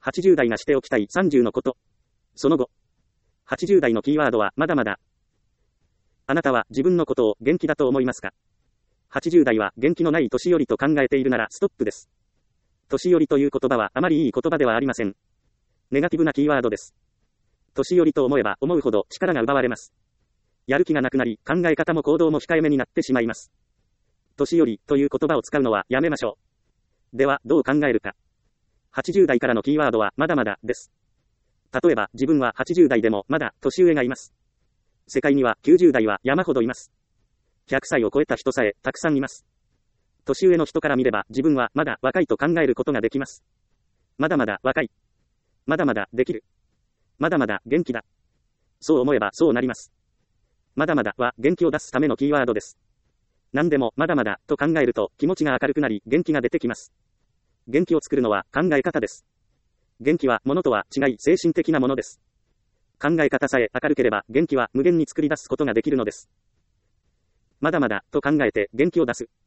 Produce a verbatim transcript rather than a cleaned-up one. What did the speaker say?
はちじゅう代がしておきたいさんじゅうのこと。その後。はちじゅう代のキーワードはまだまだ。あなたは自分のことを元気だと思いますか？ はちじゅう代は元気のない年寄りと考えているならストップです。年寄りという言葉はあまりいい言葉ではありません。ネガティブなキーワードです。年寄りと思えば思うほど力が奪われます。やる気がなくなり、考え方も行動も控えめになってしまいます。年寄りという言葉を使うのはやめましょう。では、どう考えるか。はちじゅう代からのキーワードはまだまだです。例えば、自分ははちじゅう代でもまだ年上がいます。世界にはきゅうじゅう代は山ほどいます。ひゃくさいを超えた人さえたくさんいます。年上の人から見れば自分はまだ若いと考えることができます。まだまだ若い。まだまだできる。まだまだ元気だ。そう思えばそうなります。まだまだは元気を出すためのキーワードです。何でもまだまだと考えると気持ちが明るくなり元気が出てきます。元気を作るのは考え方です。元気は物とは違い精神的なものです。考え方さえ明るければ元気は無限に作り出すことができるのです。まだまだと考えて元気を出す。